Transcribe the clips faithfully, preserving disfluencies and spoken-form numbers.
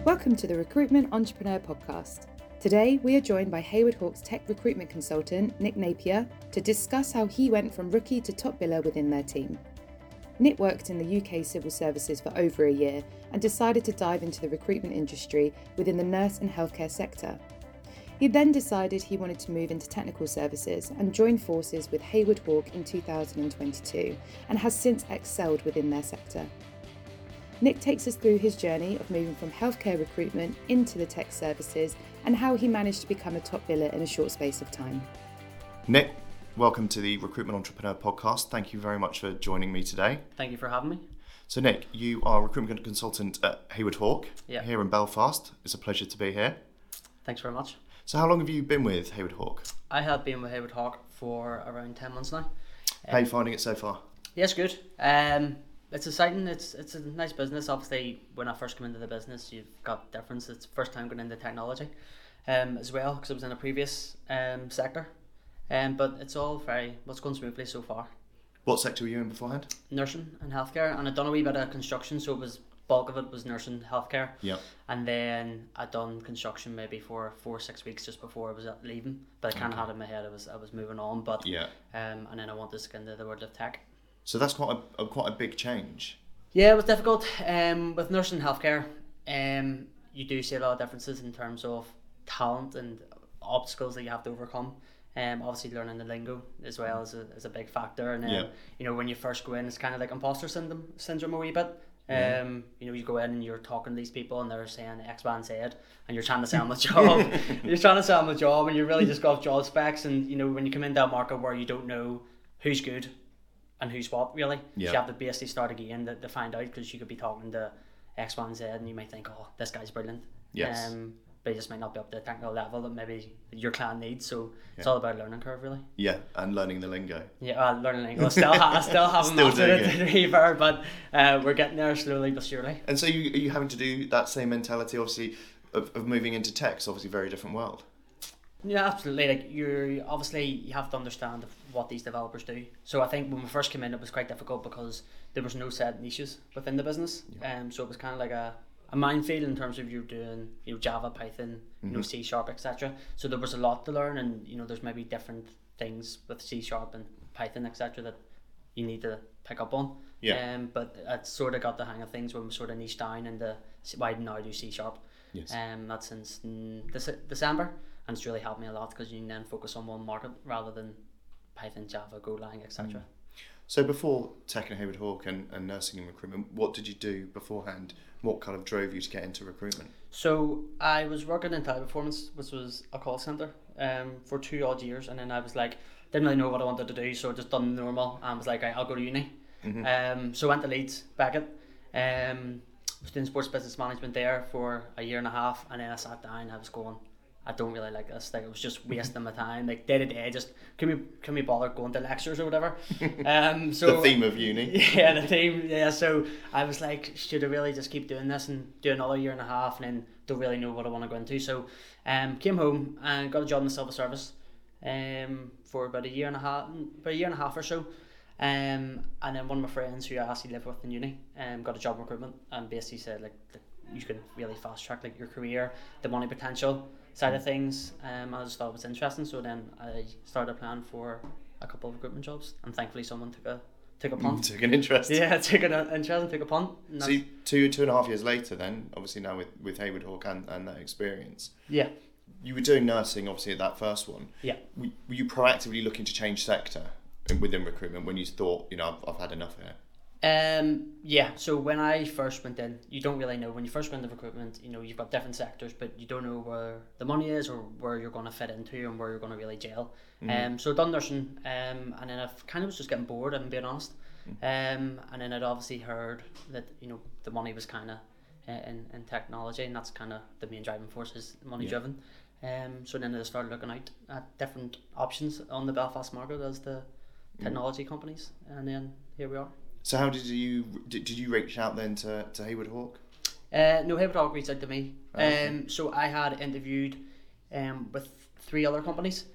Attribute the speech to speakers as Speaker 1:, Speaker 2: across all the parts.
Speaker 1: Welcome to the Recruitment Entrepreneur Podcast. Today, we are joined by Hayward Hawk's tech recruitment consultant, Nick Napier, to discuss how he went from rookie to top biller within their team. Nick worked in the U K civil services for over a year and decided to dive into the recruitment industry within the nurse and healthcare sector. He then decided he wanted to move into technical services and joined forces with Hayward Hawk in two thousand twenty-two and has since excelled within their sector. Nick takes us through his journey of moving from healthcare recruitment into the tech services and how he managed to become a top biller in a short space of time.
Speaker 2: Nick, welcome to the Recruitment Entrepreneur Podcast. Thank you very much for joining me today.
Speaker 3: Thank you for having me.
Speaker 2: So Nick, you are a recruitment consultant at Hayward Hawk
Speaker 3: Yeah.
Speaker 2: here in Belfast. It's a pleasure to be here.
Speaker 3: Thanks very much.
Speaker 2: So how long have you been with Hayward Hawk?
Speaker 3: I have been with Hayward Hawk for around ten months now.
Speaker 2: How are you finding it so far?
Speaker 3: Yes, good. Um, it's exciting. It's it's a nice business. Obviously, when I first came into the business, you've got difference. It's first time going into technology, um, as well because I was in a previous um sector, um, but it's all very what's going smoothly so far.
Speaker 2: What sector were you in beforehand?
Speaker 3: Nursing and healthcare, and I'd done a wee bit of construction, so it was bulk of it was nursing healthcare.
Speaker 2: Yeah.
Speaker 3: And then I'd done construction maybe for four or six weeks just before I was leaving, but I kind of
Speaker 2: Okay.
Speaker 3: had in my head I was I was moving on, but
Speaker 2: Yeah.
Speaker 3: um, and then I wanted to get into the world of tech.
Speaker 2: So that's quite a, a quite a big change.
Speaker 3: Yeah, it was difficult. Um, with nursing healthcare, um, you do see a lot of differences in terms of talent and obstacles that you have to overcome. Um, obviously learning the lingo as well is a, is a big factor, and then
Speaker 2: Yeah.
Speaker 3: you know when you first go in, it's kind of like imposter syndrome syndrome a wee bit.
Speaker 2: Yeah.
Speaker 3: Um, you know, you go in and you're talking to these people and they're saying X, Y, and Z, and you're trying to sell them a job. You're trying to sell them a job, and you really just got job specs. And you know, when you come into a market where you don't know who's good and who's what, really,
Speaker 2: Yeah.
Speaker 3: you have to basically start again to, to find out, because you could be talking to X, Y, and Z, and you might think, oh, this guy's brilliant.
Speaker 2: Yes.
Speaker 3: Um, but he just might not be up to the technical level that maybe your client needs. So it's
Speaker 2: Yeah.
Speaker 3: all about a learning curve, really.
Speaker 2: Yeah, and learning the lingo.
Speaker 3: Yeah, uh, learning English. Still, ha- I still haven't
Speaker 2: Still
Speaker 3: mastered
Speaker 2: doing
Speaker 3: it, to be fair, but uh, we're getting there slowly but surely.
Speaker 2: And so you, are you having to do that same mentality, obviously, of, of moving into tech? It's obviously a very different world.
Speaker 3: Yeah, absolutely. Like you're obviously you have to understand what these developers do. So I think when we first came in, it was quite difficult because there was no set niches within the business.
Speaker 2: Yeah.
Speaker 3: Um, so it was kind of like a, a minefield in terms of you doing you know Java, Python, you know
Speaker 2: Mhm.
Speaker 3: C Sharp, et cetera. So there was a lot to learn, and you know there's maybe different things with C Sharp and Python, et cetera that you need to pick up on.
Speaker 2: Yeah.
Speaker 3: Um, but I sort of got the hang of things when we sort of niched down into why now I do C Sharp.
Speaker 2: Yes.
Speaker 3: Um, that's since mm, Dece- December, and it's really helped me a lot because you can then focus on one market rather than Python, Java, Golang, et cetera.
Speaker 2: So before tech and Hayward Hawk and, and nursing and recruitment, what did you do beforehand? What kind of drove you to get into recruitment?
Speaker 3: So I was working in Teleperformance, which was a call center, um, for two odd years, and then I was like, didn't really know what I wanted to do, so I just done the normal, and was like, right, I'll go to uni.
Speaker 2: Mhm.
Speaker 3: Um, so went to Leeds, Beckett, um, was doing sports business management there for a year and a half, and then I sat down, I was going, I don't really like this. Like, it was just wasting my time. Like, day to day, just can we can we bother going to lectures or whatever? Um, so
Speaker 2: The theme of uni.
Speaker 3: yeah, the theme. Yeah, so I was like, should I really just keep doing this and do another year and a half, and then don't really know what I want to go into? So, um, came home and got a job in the civil service, um, for about a year and a half, about a year and a half or so. Um, and then one of my friends who I actually lived with in uni, um, got a job in recruitment, and basically said like, like you can really fast track like your career, the money potential side of things. Um, I just thought it was interesting, so then I started applying for a couple of recruitment jobs, and thankfully someone took a took a punt.
Speaker 2: Took an interest.
Speaker 3: Yeah, took an interest and took a punt. And
Speaker 2: So
Speaker 3: that's-
Speaker 2: you, two two and a half years later, then obviously now with, with Hayward Hawk and, and that experience,
Speaker 3: yeah,
Speaker 2: you were doing nursing obviously at that first one.
Speaker 3: yeah.
Speaker 2: Were, were you proactively looking to change sector in, within recruitment when you thought, you know, I've, I've had enough here?
Speaker 3: Um, yeah, so when I first went in, you don't really know. When you first go into recruitment, you know, you've got different sectors, but you don't know where the money is or where you're going to fit into and where you're going to really gel.
Speaker 2: Mhm.
Speaker 3: Um, so I'd done nursing, um, and then I've kind of was just getting bored, I'm being honest. Um, and then I'd obviously heard that, you know, the money was kind of in, in technology, and that's kind of the main driving force is money
Speaker 2: Yeah.
Speaker 3: driven. Um, so then I started looking out at different options on the Belfast market as the technology companies, and then here we are.
Speaker 2: So how did you did, did you reach out then to, to Hayward Hawk?
Speaker 3: Uh, no, Hayward Hawk reached out to me.
Speaker 2: Okay.
Speaker 3: Um, so I had interviewed um, with three other companies,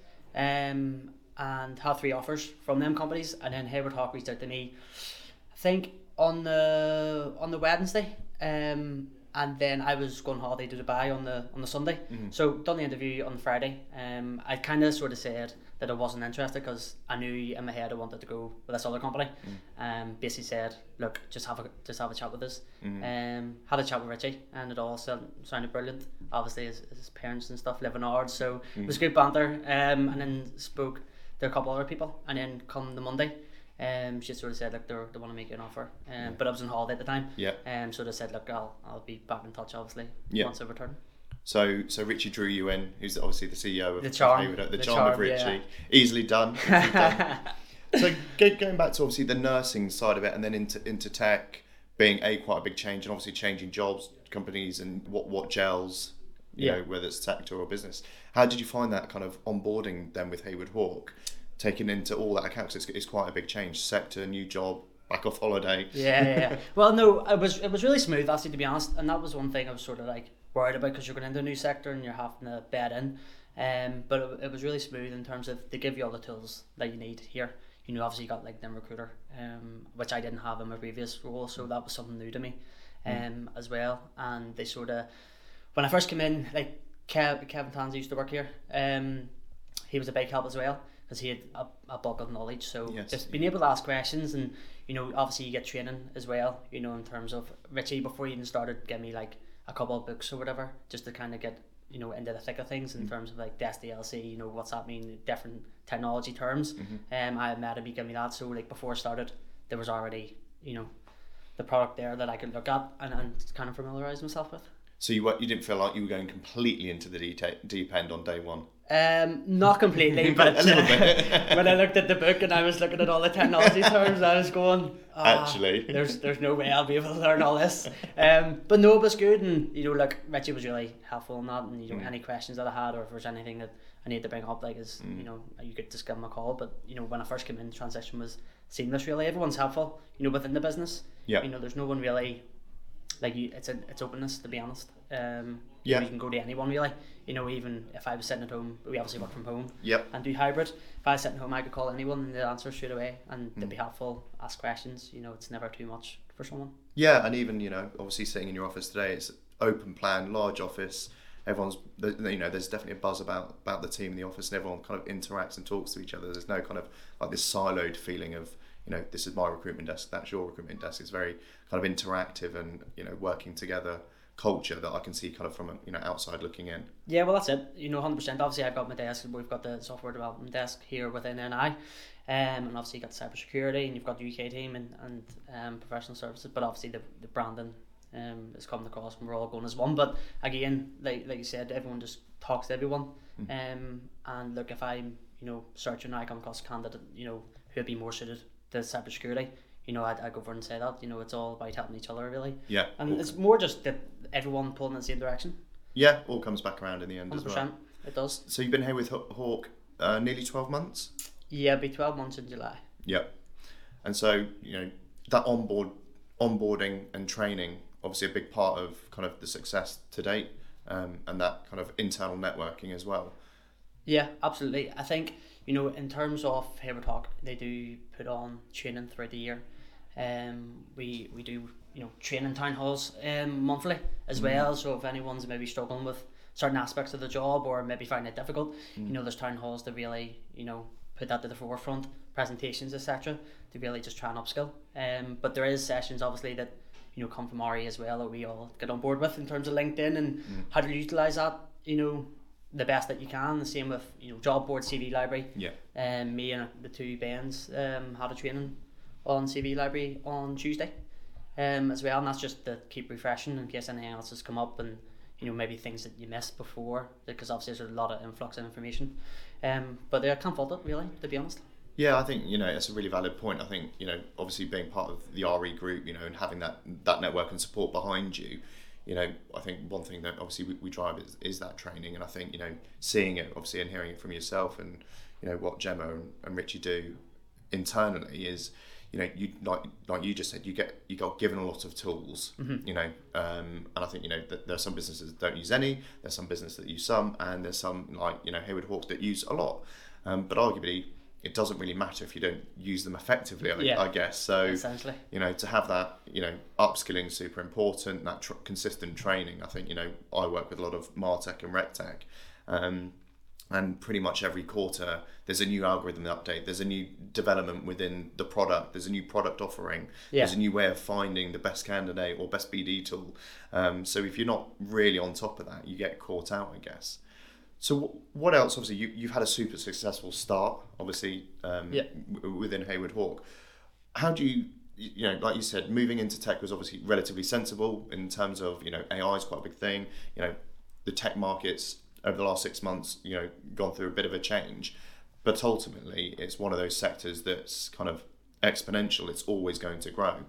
Speaker 3: um, and had three offers from them companies, and then Hayward Hawk reached out to me. I think on the on the Wednesday, um, and then I was going on holiday to Dubai on the on the Sunday.
Speaker 2: Mm-hmm.
Speaker 3: So done the interview on the Friday. Um, I kind of sort of said that I wasn't interested because I knew in my head I wanted to go with this other company.
Speaker 2: Mm-hmm.
Speaker 3: Um, basically said, look, just have a just have a chat with us.
Speaker 2: Mm-hmm.
Speaker 3: Um, had a chat with Richie, and it all sound, sounded brilliant. Obviously, his, his parents and stuff live in Ard, so
Speaker 2: Mm-hmm.
Speaker 3: it was good banter. Um, and then spoke to a couple other people, and then come the Monday. Um, she sort of said, look, they they want to make you an offer. Um,
Speaker 2: Yeah.
Speaker 3: but I was on holiday at the time.
Speaker 2: Yeah.
Speaker 3: Um, so they said, look, I'll I'll be back in touch, obviously,
Speaker 2: Yeah.
Speaker 3: once I return.
Speaker 2: So, so Richie drew you in, who's obviously the C E O of
Speaker 3: The charm.
Speaker 2: Hayward, the,
Speaker 3: The
Speaker 2: charm,
Speaker 3: charm,
Speaker 2: of Richie.
Speaker 3: yeah.
Speaker 2: Easily done. Easily done. So, go, going back to obviously the nursing side of it, and then into into tech, being a quite a big change, and obviously changing jobs, companies, and what what gels, you
Speaker 3: Yeah.
Speaker 2: know, whether it's sector or business. How did you find that kind of onboarding then with Hayward Hawk, taking into all that accounts? It's, it's quite a big change. Sector, new job, back off holiday.
Speaker 3: Yeah, yeah, yeah. Well, no, it was it was really smooth, actually, to be honest, and that was one thing I was sort of like worried about because you're going into a new sector and you're having to bed in. Um, but it, it was really smooth in terms of they give you all the tools that you need here. You know, obviously you got like LinkedIn Recruiter, um, which I didn't have in my previous role, so that was something new to me, um, mm. as well. And they sort of, when I first came in, like Kev, Kevin Tansey used to work here. Um, he was a big help as well, because he had a, a bulk of knowledge. So
Speaker 2: yes.
Speaker 3: just being able to ask questions, and you know, obviously you get training as well. You know, in terms of Richie, before he even started, gave me like a couple of books or whatever, just to kind of get, you know, into the thick of things in mm. terms of like D S D L C. You know, what's that mean? Different technology terms. Mm-hmm. Um, I met him, he gave me that. So like before I started, there was already, you know, the product there that I could look at and, and kind of familiarise myself with.
Speaker 2: So you were, you didn't feel like you were going completely into the deep, deep end on day one?
Speaker 3: Um, not completely, but
Speaker 2: a little bit.
Speaker 3: When I looked at the book and I was looking at all the technology terms, I was going, oh,
Speaker 2: actually,
Speaker 3: there's there's no way I'll be able to learn all this. Um, but no, it was good, and you know, like Richie was really helpful in that, and you know, mm. any questions that I had, or if there's anything that I need to bring up, like is mm. you know, you could just give him a call. But you know, when I first came in, transition was seamless. Really, everyone's helpful. You know, within the business.
Speaker 2: Yeah.
Speaker 3: You know, there's no one really. Like you, it's a, it's openness, to be honest. Um,
Speaker 2: yeah.
Speaker 3: You, know, you can go to anyone really. You know, even if I was sitting at home, we obviously work from home.
Speaker 2: Yep.
Speaker 3: And do hybrid. If I was sitting at home, I could call anyone and they'd answer straight away, and mm. they'd be helpful, ask questions. You know, it's never too much for someone.
Speaker 2: Yeah, and even you know, obviously sitting in your office today, it's open plan, large office. Everyone's, you know, there's definitely a buzz about about the team in the office, and everyone kind of interacts and talks to each other. There's no kind of like this siloed feeling of, you know, this is my recruitment desk, that's your recruitment desk. It's very kind of interactive and, you know, working together culture that I can see kind of from, a, you know, outside looking in.
Speaker 3: Yeah, well, that's it. You know, one hundred percent. Obviously, I've got my desk. We've got the software development desk here within N I. Um, and obviously you've got cybersecurity, and you've got the U K team and, and um, professional services. But obviously the, the branding um, is coming across, and we're all going as one. But again, like like you said, everyone just talks to everyone. Mm. Um, and look, if I'm, you know, searching, I come across a candidate, you know, who'd be more suited to cybersecurity, you know, I'd, I'd go over and say that. You know, it's all about helping each other, really.
Speaker 2: Yeah.
Speaker 3: And it's more just that everyone pulling in the same direction.
Speaker 2: Yeah, all comes back around in the end
Speaker 3: one hundred percent,
Speaker 2: as well.
Speaker 3: It does.
Speaker 2: So you've been here with Hawk uh, nearly twelve months?
Speaker 3: Yeah, it'll be twelve months in July.
Speaker 2: Yep. And so, you know, that onboard, onboarding and training, obviously a big part of kind of the success to date, um, and that kind of internal networking as well.
Speaker 3: Yeah, absolutely. I think, you know, in terms of Hayward Hawk, they do put on training throughout the year. Um, we we do, you know, training town halls um, monthly as mm. well. So if anyone's maybe struggling with certain aspects of the job or maybe finding it difficult, mm. you know, there's town halls to really, you know, put that to the forefront, presentations, et cetera, to really just try and upskill. Um, but there is sessions obviously that, you know, come from R E as well, that we all get on board with in terms of LinkedIn and mm. how to utilise that, you know, the best that you can. The same with, you know, job board, C V library.
Speaker 2: Yeah.
Speaker 3: Um, me and the two Bens um had a training on C V library on Tuesday, um as well, and that's just to keep refreshing in case anything else has come up, and you know, maybe things that you missed before, because obviously there's a lot of influx of information. Um, but I can't fault it really, to be honest.
Speaker 2: Yeah, I think, you know, it's a really valid point. I think, you know, obviously being part of the R E group, you know, and having that that network and support behind you. You know, I think one thing that obviously we, we drive is, is that training, and I think, you know, seeing it obviously and hearing it from yourself and, you know, what Gemma and, and Richie do internally is, you know, you like like you just said, you get you got given a lot of tools, mm-hmm. you know, um, and I think, you know, that there are some businesses that don't use any, there's some businesses that use some, and there's some like, you know, Hayward Hawks that use a lot, um, but arguably, it doesn't really matter if you don't use them effectively, I,
Speaker 3: Yeah.
Speaker 2: I guess. So,
Speaker 3: Essentially.
Speaker 2: you know, to have that, you know, upskilling is super important, that tr- consistent training. I think, you know, I work with a lot of MarTech and RegTech, um, and pretty much every quarter there's a new algorithm update, there's a new development within the product, there's a new product offering,
Speaker 3: Yeah.
Speaker 2: there's a new way of finding the best candidate or best B D tool. Um, so if you're not really on top of that, you get caught out, I guess. So what else? Obviously, you, you've had a super successful start, obviously, um,
Speaker 3: Yeah.
Speaker 2: w- within Hayward Hawk. How do you, you know, like you said, moving into tech was obviously relatively sensible in terms of, you know, A I is quite a big thing. You know, the tech markets over the last six months, you know, gone through a bit of a change. But ultimately, it's one of those sectors that's kind of exponential. It's always going to grow.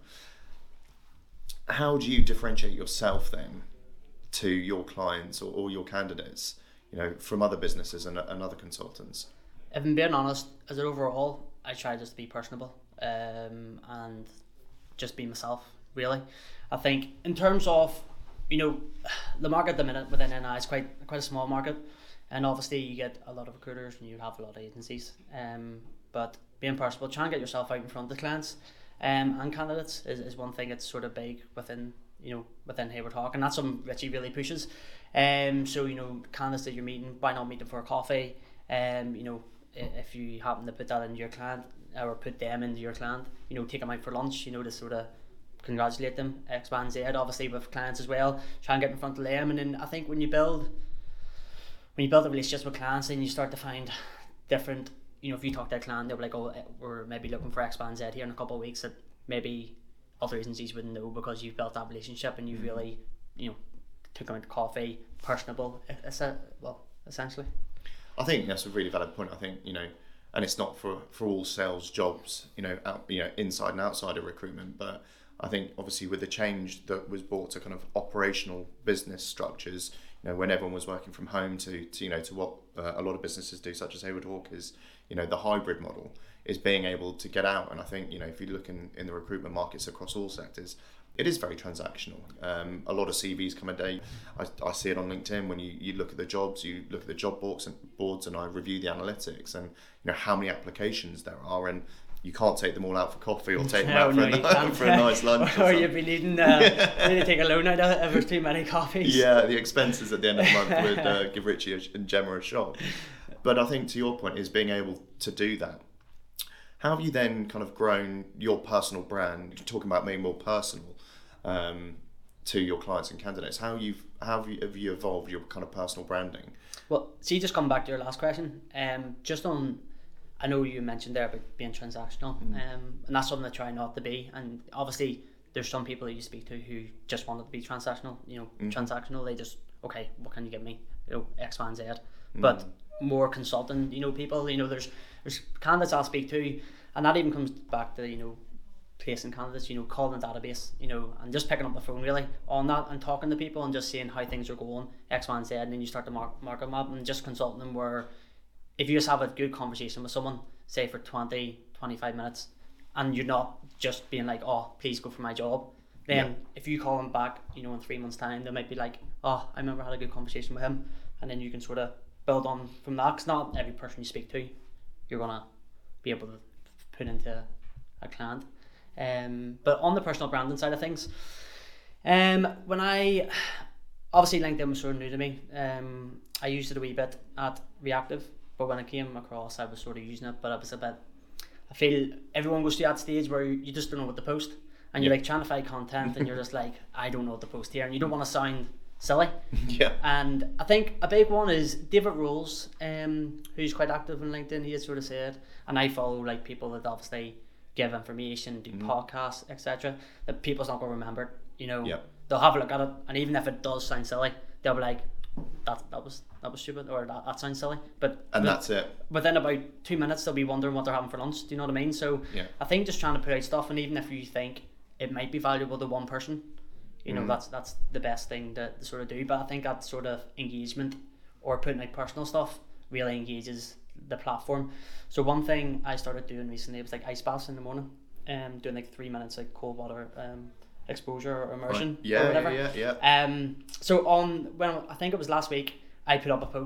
Speaker 2: How do you differentiate yourself then to your clients or, or your candidates, you know, from other businesses and, and other consultants?
Speaker 3: If I'm being honest, as an overall, I try just to be personable um, and just be myself, really. I think in terms of, you know, the market at the minute within N I is quite quite a small market, and obviously you get a lot of recruiters and you have a lot of agencies, um, but being personable, try and get yourself out in front of clients um, and candidates is, is one thing that's sort of big within, you know, within Hayward Hawk, and that's something Richie really pushes. Um, so, you know, candidates that you're meeting, why not meet them for a coffee? Um, you know, if you happen to put that into your client or put them into your client, you know, take them out for lunch, you know, to sort of congratulate them, X, Y, and Z, obviously with clients as well, try and get in front of them. And then I think when you build when you build a relationship with clients, and you start to find different, you know, if you talk to a client, they'll be like, oh, we're maybe looking for X, Y, and Z here in a couple of weeks that maybe other agencies wouldn't know, because you've built that relationship and you've really, you know, took them out to coffee, personable, well, essentially.
Speaker 2: I think that's a really valid point. I think, you know, and it's not for, for all sales jobs, you know, out, you know, inside and outside of recruitment, but I think obviously with the change that was brought to kind of operational business structures, you know, when everyone was working from home to, to you know, to what uh, a lot of businesses do, such as Hayward Hawk, is, you know, the hybrid model is being able to get out. And I think, you know, if you look in, in the recruitment markets across all sectors, it is very transactional. Um, a lot of C Vs come a day. I, I see it on LinkedIn when you, you look at the jobs, you look at the job boards and boards, and I review the analytics and, you know, how many applications there are, and you can't take them all out for coffee or take them
Speaker 3: no,
Speaker 2: out for,
Speaker 3: no,
Speaker 2: a, for a nice lunch.
Speaker 3: or
Speaker 2: or
Speaker 3: you'd be needing uh, you need to take a loan out if there's too many coffees.
Speaker 2: Yeah, the expenses at the end of the month would uh, give Richie a, and Gemma a shot. But I think to your point is being able to do that. How have you then kind of grown your personal brand? You're talking about being more personal um, to your clients and candidates. How you've how have you, have you evolved your kind of personal branding?
Speaker 3: Well, see, just come back to your last question. Um, just on, I know you mentioned there about being transactional, mm. um, and that's something I try not to be. And obviously, there's some people that you speak to who just want it to be transactional. You know, mm. transactional. They just, okay, what can you give me? You know, X, Y, and Z. Mm. But more consulting, you know, people. You know, there's there's candidates I'll speak to, and that even comes back to, you know, placing candidates. You know, calling the database. You know, and just picking up the phone really on that and talking to people and just seeing how things are going, X, Y, and Z, and then you start to mark mark them up and just consulting them where. If you just have a good conversation with someone, say for twenty, twenty-five minutes, and you're not just being like, oh, please go for my job, then yeah. if you call them back, you know, in three months' time, they might be like, oh, I remember I had a good conversation with him, and then you can sort of build on from that, because not every person you speak to, you're going to be able to put into a client. Um, but on the personal branding side of things, um, when I, obviously LinkedIn was sort of new to me, um, I used it a wee bit at Reactive. But when I came across, I was sort of using it, but I was a bit, I feel everyone goes to that stage where you just don't know what to post, and you're like trying to find content, and you're just like, I don't know what to post here, and you don't want to sound silly.
Speaker 2: Yeah.
Speaker 3: And I think a big one is David Rolls, um, who's quite active on LinkedIn. He had sort of said, and I follow like people that obviously give information, do mm-hmm. podcasts, et cetera. That people's not going to remember it. You know,
Speaker 2: yep.
Speaker 3: they'll have a look at it, and even if it does sound silly, they'll be like, that that was that was stupid, or that, that sounds silly, but
Speaker 2: and
Speaker 3: with,
Speaker 2: that's it.
Speaker 3: Within about two minutes they'll be wondering what they're having for lunch. Do you know what I mean? So
Speaker 2: yeah.
Speaker 3: I think just trying to put out stuff, and even if you think it might be valuable to one person, you know, mm. that's that's the best thing to, to sort of do. But I think that sort of engagement or putting out personal stuff really engages the platform. So one thing I started doing recently was like ice baths in the morning, um, doing like three minutes like cold water um exposure or immersion
Speaker 2: right. yeah,
Speaker 3: or whatever.
Speaker 2: Yeah, yeah, yeah.
Speaker 3: Um, so on when I think it was last week, I put up a post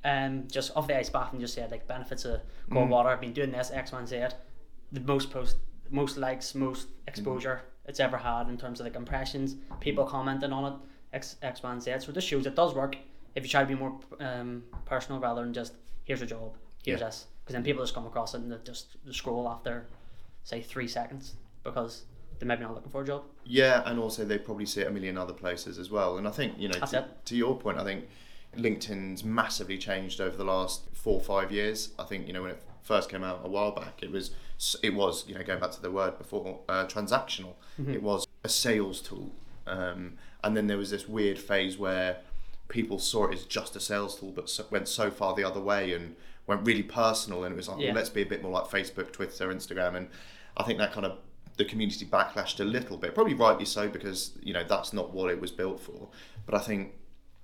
Speaker 3: um, just off the ice bath and just said like benefits of cold mm. water. I've been doing this X, Y, and Z. The most post, most likes, most exposure mm. it's ever had in terms of like impressions, people commenting on it, X, X, Y, and Z. So this shows it does work if you try to be more um, personal rather than just here's a job, here's yeah. this. Because then people just come across it and they just scroll after, say, three seconds because they're maybe not looking for a job.
Speaker 2: Yeah, and also they probably see it a million other places as well. And I think, you know, to, to your point, I think LinkedIn's massively changed over the last four or five years. I think, you know, when it first came out a while back, it was, it was you know, going back to the word before, uh, transactional. Mm-hmm. It was a sales tool. Um, and then there was this weird phase where people saw it as just a sales tool, but so, went so far the other way and went really personal. And it was like, yeah. well, let's be a bit more like Facebook, Twitter, Instagram. And I think that kind of, the community backlashed a little bit, probably rightly so, because, you know, that's not what it was built for. But I think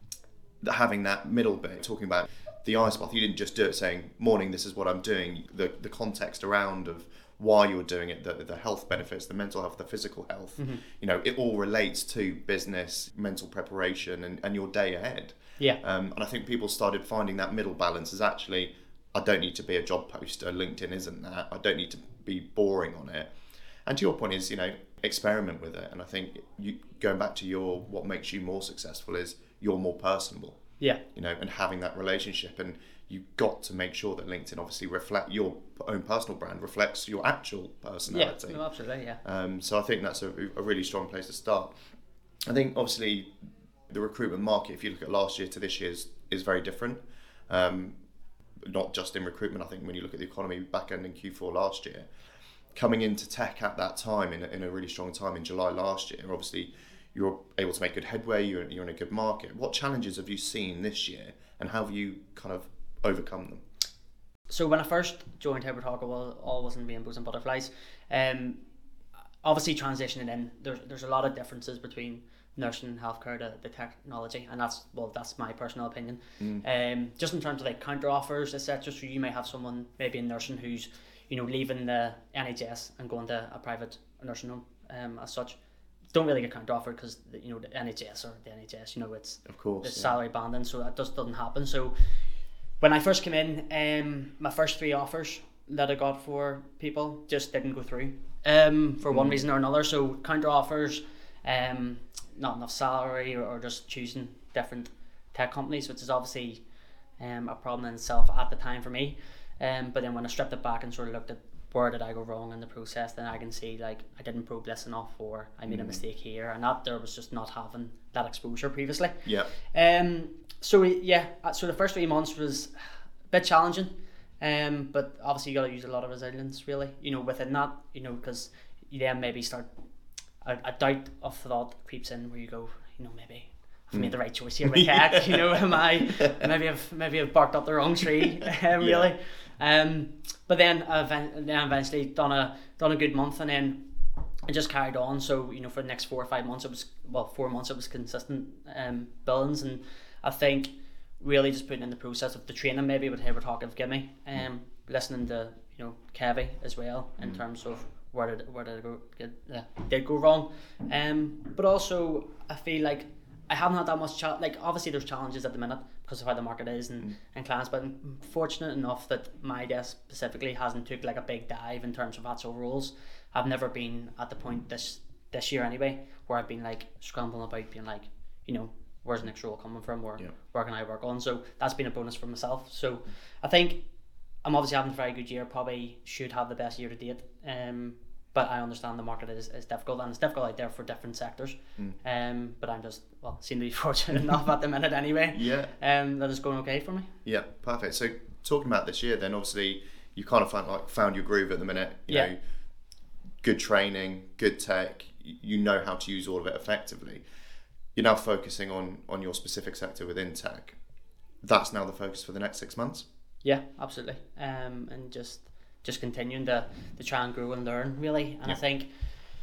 Speaker 2: that having that middle bit, talking about the ice bath, you didn't just do it saying, morning, this is what I'm doing. The the context around of why you're doing it, the, the health benefits, the mental health, the physical health, mm-hmm. you know, it all relates to business, mental preparation and, and your day ahead.
Speaker 3: Yeah.
Speaker 2: Um, and I think people started finding that middle balance is actually, I don't need to be a job poster. LinkedIn isn't that. I don't need to be boring on it. And to your point is, you know, experiment with it. And I think you going back to your, what makes you more successful is you're more personable.
Speaker 3: Yeah.
Speaker 2: You know, and having that relationship. And you've got to make sure that LinkedIn obviously reflect your own personal brand, reflects your actual personality.
Speaker 3: Yeah, no, absolutely, yeah.
Speaker 2: Um, so I think that's a, a really strong place to start. I think obviously the recruitment market, if you look at last year to this year, is, is very different. Um, not just in recruitment. I think when you look at the economy back end in Q four last year, coming into tech at that time, in a, in a really strong time in July last year, obviously you're able to make good headway, you're, you're in a good market. What challenges have you seen this year and how have you kind of overcome them?
Speaker 3: So when I first joined Hayward Hawk, all, all wasn't rainbows and butterflies. Um, obviously transitioning in, there's, there's a lot of differences between nursing and healthcare to the technology, and that's, well, that's my personal opinion. Mm. Um, just in terms of like counter offers, et cetera. So you may have someone maybe in nursing who's, you know, leaving the N H S and going to a private nursing home, um, as such. Don't really get counter offered because, you know, the N H S or the N H S, you know, it's,
Speaker 2: of course,
Speaker 3: it's
Speaker 2: yeah.
Speaker 3: salary banding, so that just doesn't happen. So when I first came in, um, my first three offers that I got for people just didn't go through, um, for mm. one reason or another. So counter offers, um, not enough salary, or, or just choosing different tech companies, which is obviously um, a problem in itself at the time for me. Um, but then when I stripped it back and sort of looked at where did I go wrong in the process, then I can see like I didn't probe this enough, or I made mm. a mistake here, and that there was just not having that exposure previously.
Speaker 2: Yeah.
Speaker 3: Um. So yeah. So the first three months was a bit challenging, um. But obviously you got to use a lot of resilience, really. You know, within that, you know, because you then maybe start a, a doubt of thought creeps in where you go, you know, maybe I've made the right choice here with tech. You know, am I maybe I've maybe I've barked up the wrong tree, um, really. Yeah. Um, but then I've then eventually done a done a good month, and then I just carried on. So, you know, for the next four or five months, it was well four months it was consistent um billings, and I think really just putting in the process of the training maybe what Hayward Hawk have given me, um, mm. listening to, you know, Kevy as well in mm. terms of where did where did I go get, uh, did go wrong, um, but also I feel like I haven't had that much challenge. Like obviously there's challenges at the minute because of how the market is and, mm. and clients, but I'm fortunate enough that my desk specifically hasn't took like a big dive in terms of actual roles. I've never been at the point this this year anyway where I've been like scrambling about being like, you know, where's the next role coming from, or yeah. where can I work on? So that's been a bonus for myself. So mm. I think I'm obviously having a very good year, probably should have the best year to date. Um, But I understand the market is, is difficult, and it's difficult out there for different sectors. Mm. Um, but I'm just, well, seem to be fortunate enough at the minute anyway.
Speaker 2: Yeah.
Speaker 3: Um, that is going okay for me.
Speaker 2: Yeah, perfect. So talking about this year, then obviously you kind of found like found your groove at the minute. You yeah. know, good training, good tech. You know how to use all of it effectively. You're now focusing on on your specific sector within tech. That's now the focus for the next six months.
Speaker 3: Yeah, absolutely. Um, and just. just continuing to, to try and grow and learn, really. And yeah. I think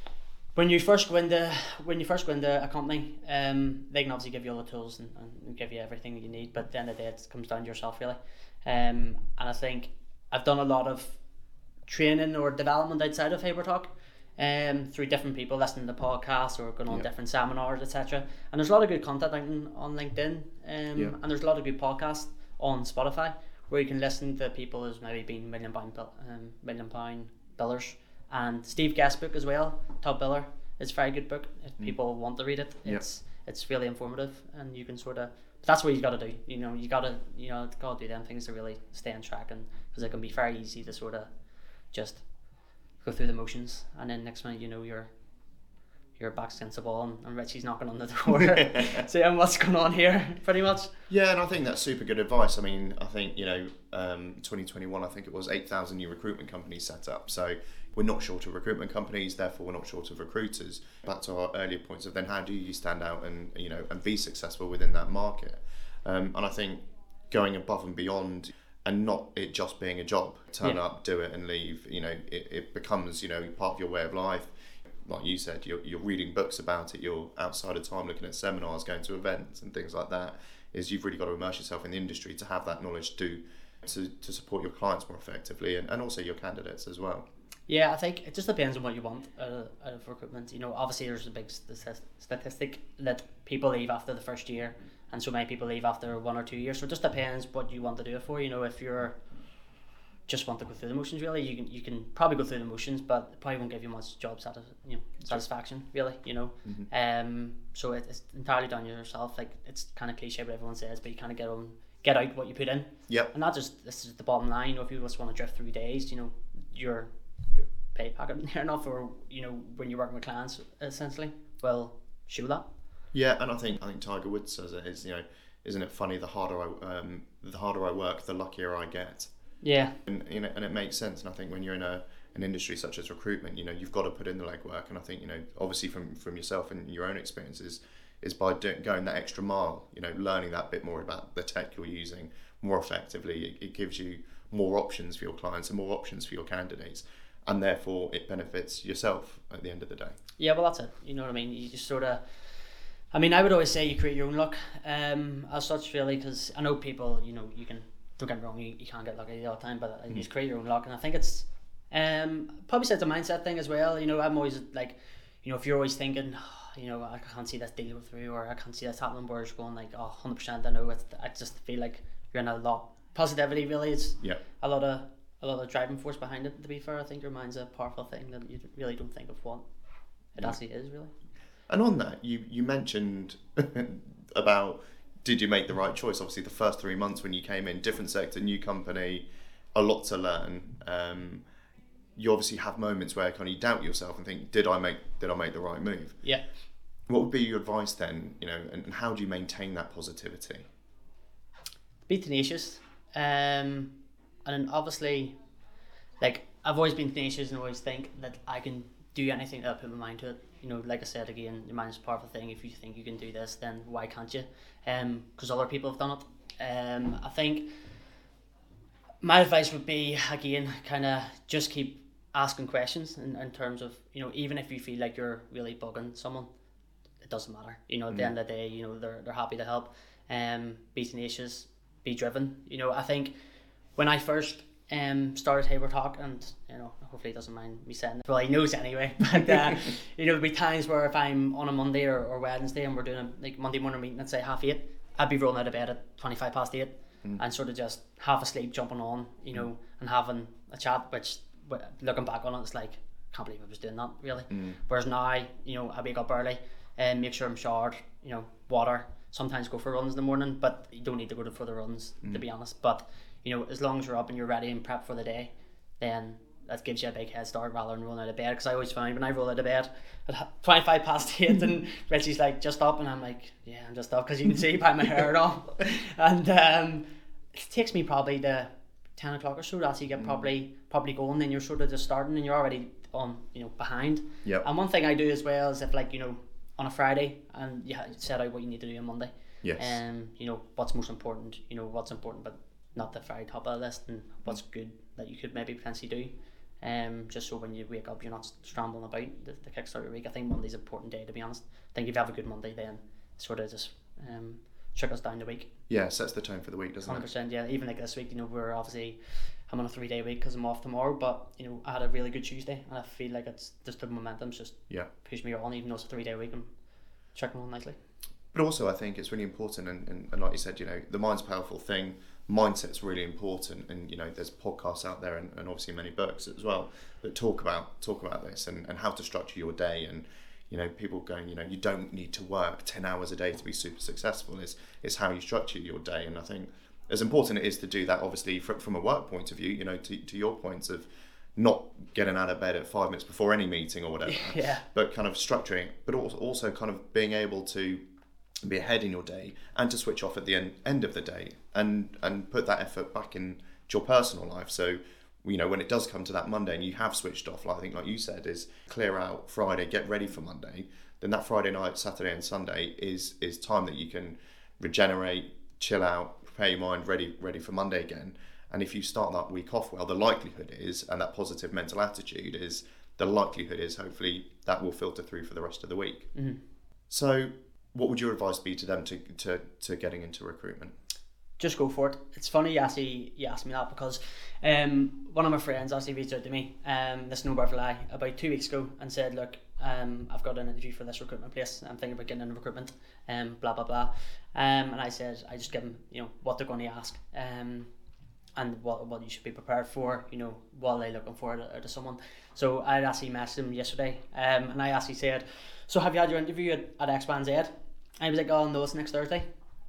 Speaker 3: when you first go into when you first go into a company, um, they can obviously give you all the tools and, and give you everything that you need, but at the end of the day it comes down to yourself, really. Um, and I think I've done a lot of training or development outside of Hayward Hawk, um, through different people, listening to podcasts or going on yeah. different seminars, et cetera. And there's a lot of good content on, on LinkedIn, um, yeah. and there's a lot of good podcasts on Spotify, where you can listen to people who's maybe been million pound bill- um, million pound billers. And Steve Guest's book as well, Top Biller, is a very good book if mm. people want to read it. It's yep. it's really informative, and you can sort of. That's what you got to do. You know, you got to you know got to do them things to really stay on track, and because it can be very easy to sort of just go through the motions, and then next minute you know you're you're back against the wall, and, and Richie's knocking on the door, saying what's going on here, pretty much.
Speaker 2: Yeah, and I think that's super good advice. I mean, I think you know, um, twenty twenty-one, I think it was eight thousand new recruitment companies set up. So we're not short of recruitment companies, therefore we're not short of recruiters. Back to our earlier points of then how do you stand out and you know and be successful within that market? Um, and I think going above and beyond, and not it just being a job, turn yeah. up, do it, and leave. You know, it, it becomes you know part of your way of life. Like you said, you're you're reading books about it. You're outside of time looking at seminars, going to events and things like that. Is you've really got to immerse yourself in the industry to have that knowledge to to, to support your clients more effectively and, and also your candidates as well.
Speaker 3: Yeah, I think it just depends on what you want out of, out of recruitment. You know, obviously there's a big st- statistic that people leave after the first year, and so many people leave after one or two years. So it just depends what you want to do it for. You know, if you're just want to go through the motions, really, you can you can probably go through the motions, but it probably won't give you much job satis- you know, satisfaction, really. You know, mm-hmm. um, so it, it's entirely down to yourself. Like it's kind of cliche what everyone says, but you kind of get on get out what you put in.
Speaker 2: Yep.
Speaker 3: And that just this is the bottom line. You know, if you just want to drift through days, you know, your pay packet near enough, or you know when you're working with clients essentially, well, show that.
Speaker 2: Yeah, and I think I think Tiger Woods says it is, you know, isn't it funny, the harder I um the harder I work, the luckier I get.
Speaker 3: Yeah.
Speaker 2: And you know, and it makes sense. And I think when you're in a an industry such as recruitment, you know, you've got to put in the legwork. And I think you know, obviously from from yourself and your own experiences, is by doing, going that extra mile. You know, learning that bit more about the tech you're using more effectively. It, it gives you more options for your clients and more options for your candidates. And therefore it benefits yourself at the end of the day.
Speaker 3: Yeah, well that's it. You know what I mean? You just sort of, I mean, I would always say you create your own luck um, as such, really, because I know people, you know, you can, don't get me wrong, you, you can't get lucky all the time, but mm-hmm. you just create your own luck. And I think it's, um, probably said it's a mindset thing as well. You know, I'm always like, you know, if you're always thinking, oh, you know, I can't see this deal go through, or I can't see this happening, where you're going like, oh, one hundred percent I know, it's, I just feel like you're in a lot, positivity really, it's
Speaker 2: yep.
Speaker 3: a lot of, a lot of driving force behind it. To be fair, I think your mind's a powerful thing that you really don't think of what it yeah. actually is, really.
Speaker 2: And on that, you you mentioned about did you make the right choice? Obviously, the first three months when you came in, different sector, new company, a lot to learn. Um, you obviously have moments where kind of you doubt yourself and think, did I make did I make the right move?
Speaker 3: Yeah.
Speaker 2: What would be your advice then? You know, and, and how do you maintain that positivity?
Speaker 3: Be tenacious. Um. And then obviously, like, I've always been tenacious and always think that I can do anything that I put my mind to it. You know, like I said again, your mind's a powerful thing. If you think you can do this, then why can't you? Um, because other people have done it. Um, I think my advice would be, again, kind of just keep asking questions in, in terms of, you know, even if you feel like you're really bugging someone, it doesn't matter. You know, at mm. the end of the day, you know, they're they're happy to help. Um, be tenacious, be driven. You know, I think when I first um started Hayward Talk, and you know, hopefully he doesn't mind me saying this, well, he knows anyway, but uh, you know, there'll be times where if I'm on a Monday or, or Wednesday and we're doing a like Monday morning meeting at say half eight, I'd be rolling out of bed at twenty-five past eight mm. and sort of just half asleep jumping on, you know, mm. and having a chat, which looking back on it, it's like, can't believe I was doing that, really. Mm. Whereas now, you know, I wake up early and make sure I'm showered, you know, water, sometimes go for runs in the morning, but you don't need to go for the runs mm. to be honest. But you know, as long as you're up and you're ready and prepped for the day, then that gives you a big head start rather than rolling out of bed. Because I always find when I roll out of bed at twenty-five past eight and Richie's like, just up, and I'm like, yeah, I'm just up, because you can see by my hair and all. And um, it takes me probably to ten o'clock or so to actually get mm. probably probably going. Then you're sort of just starting and you're already on, you know, behind.
Speaker 2: Yep.
Speaker 3: And one thing I do as well is if, like, you know, on a Friday and you set out what you need to do on Monday.
Speaker 2: Yes.
Speaker 3: And um, you know, what's most important, you know, what's important but not the very top of the list, and what's good that you could maybe potentially do, um, just so when you wake up you're not scrambling about the, the kickstart your week. I think Monday's an important day, to be honest. I think if you have a good Monday, then sort of just um, trickles down the week.
Speaker 2: Yeah, sets the tone for the week, doesn't
Speaker 3: one hundred percent, it? one hundred percent, yeah. Even like this week, you know, we're obviously, I'm on a three day week because I'm off tomorrow, but you know, I had a really good Tuesday and I feel like it's just the momentum's just
Speaker 2: yeah.
Speaker 3: pushed me on, even though it's a three day week. I'm trickling on nicely.
Speaker 2: But also I think it's really important, and, and, and like you said, you know, the mind's a powerful thing. mindset's really important. And, you know, there's podcasts out there and, and obviously many books as well that talk about talk about this and, and how to structure your day. And, you know, people going, you know, you don't need to work ten hours a day to be super successful. Is is how you structure your day. And I think as important it is to do that, obviously, from, from a work point of view, you know, to, to your points of not getting out of bed at five minutes before any meeting or whatever,
Speaker 3: yeah.
Speaker 2: but kind of structuring, but also, also kind of being able to be ahead in your day and to switch off at the end, end of the day and, and put that effort back in your personal life. So, you know, when it does come to that Monday and you have switched off, like I think like you said, is clear out Friday, get ready for Monday, then that Friday night, Saturday and Sunday is is time that you can regenerate, chill out, prepare your mind, ready ready for Monday again. And if you start that week off well, the likelihood is, and that positive mental attitude is, the likelihood is hopefully that will filter through for the rest of the week.
Speaker 3: Mm-hmm.
Speaker 2: So what would your advice be to them to, to, to getting into recruitment?
Speaker 3: Just go for it. It's funny you actually you asked me that because um, one of my friends actually reached out to me, um, this no bar for lie, about two weeks ago and said, look, um, I've got an interview for this recruitment place. I'm thinking about getting into recruitment, um, blah, blah, blah. Um, and I said, I just give them, you know, what they're going to ask um, and what what you should be prepared for, you know, what are they looking for out of someone. So I actually messaged him yesterday um, and I actually said, so have you had your interview at, at X, Y, and Z? And he was like, oh, no, it's next Thursday.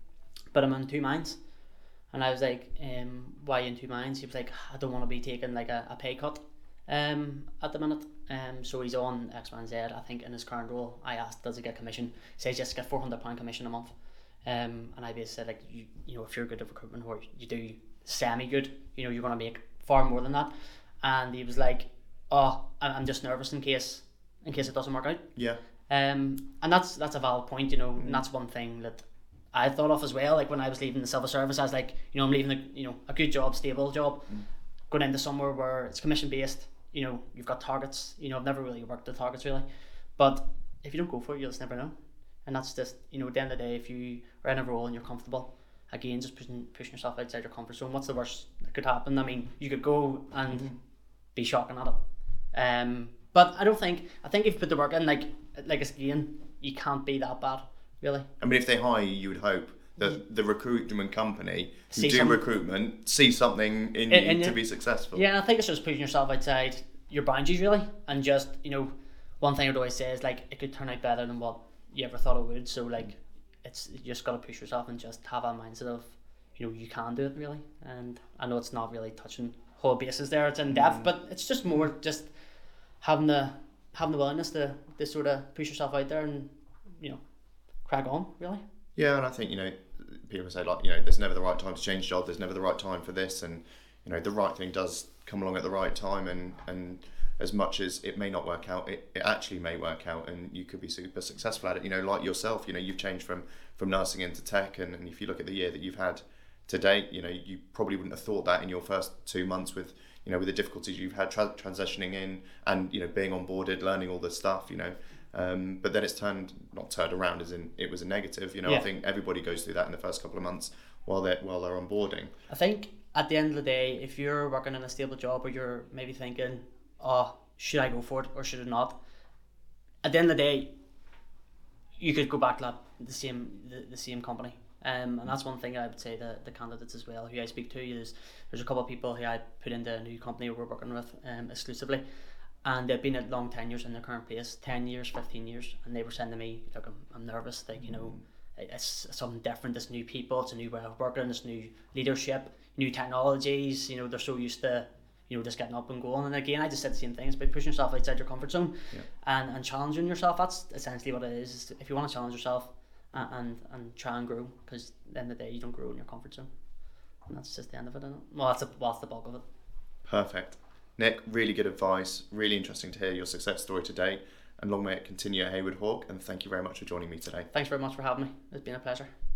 Speaker 3: But I'm in two minds. And I was like, um, why in two minds? He was like, I don't want to be taking like a, a pay cut um, at the minute. Um, so he's on X, Y, and Z, I think, in his current role. I asked, does he get commission? He says, yes, get four hundred pounds commission a month. Um, and I basically said, like, you, you know, if you're good at recruitment or you do semi-good, you know, you're going to make far more than that. And he was like, oh, I'm just nervous in case in case it doesn't work out.
Speaker 2: Yeah.
Speaker 3: Um, and that's that's a valid point, you know, mm. and that's one thing that I thought of as well. Like when I was leaving the civil service, I was like, you know, I'm leaving a you know a good job, stable job, mm. going into somewhere where it's commission based. You know, you've got targets. You know, I've never really worked the targets really, but if you don't go for it, you'll just never know. And that's just, you know, at the end of the day, if you are in a role and you're comfortable, again, just pushing pushing yourself outside your comfort zone. What's the worst that could happen? I mean, you could go and mm-hmm. be shocking at it. Um, but I don't think I think if you put the work in, like like again, you can't be that bad. Really?
Speaker 2: I mean, if they hire you, you would hope that the recruitment company who see do some, recruitment see something in, in you to be successful.
Speaker 3: Yeah, I think it's just pushing yourself outside your boundaries, really. And just, you know, one thing I would always say is, like, it could turn out better than what you ever thought it would. So, like, it's you just got to push yourself and just have a mindset of, you know, you can do it, really. And I know it's not really touching whole bases there, it's in depth, mm. but it's just more just having the having the willingness to, to sort of push yourself out there and, you know, crack on, really.
Speaker 2: Yeah, and I think, you know, people say, like, you know, there's never the right time to change job, there's never the right time for this, and, you know, the right thing does come along at the right time, and, and as much as it may not work out, it, it actually may work out, and you could be super successful at it. You know, like yourself, you know, you've changed from, from nursing into tech, and, and if you look at the year that you've had to date, you know, you probably wouldn't have thought that in your first two months with, you know, with the difficulties you've had tra- transitioning in and, you know, being onboarded, learning all this stuff, you know. Um, but then it's turned, not turned around as in it was a negative, you know. Yeah. I think everybody goes through that in the first couple of months while they're, while they're onboarding. I
Speaker 3: think at the end of the day, if you're working in a stable job or you're maybe thinking, oh, should I go for it or should I not? At the end of the day, you could go back to that, the same the, the same company. Um, and that's one thing I would say to the candidates as well who I speak to is there's a couple of people who I put into a new company we're working with um, exclusively, and they've been at long tenures in their current place, ten years, fifteen years, and they were saying to me, look, I'm, I'm nervous, like, you know, it's something different, it's new people, it's a new way of working, it's new leadership, new technologies, you know, they're so used to, you know, just getting up and going. And again, I just said the same thing, it's about pushing yourself outside your comfort zone. Yeah. and, and challenging yourself. That's essentially what it is, is if you want to challenge yourself and, and, and try and grow, because at the end of the day, you don't grow in your comfort zone. And that's just the end of it, isn't it? Well, that's, a, well, that's the bulk of it.
Speaker 2: Perfect. Nick, really good advice. Really interesting to hear your success story today. And long may it continue at Hayward Hawk. And thank you very much for joining me today.
Speaker 3: Thanks very much for having me. It's been a pleasure.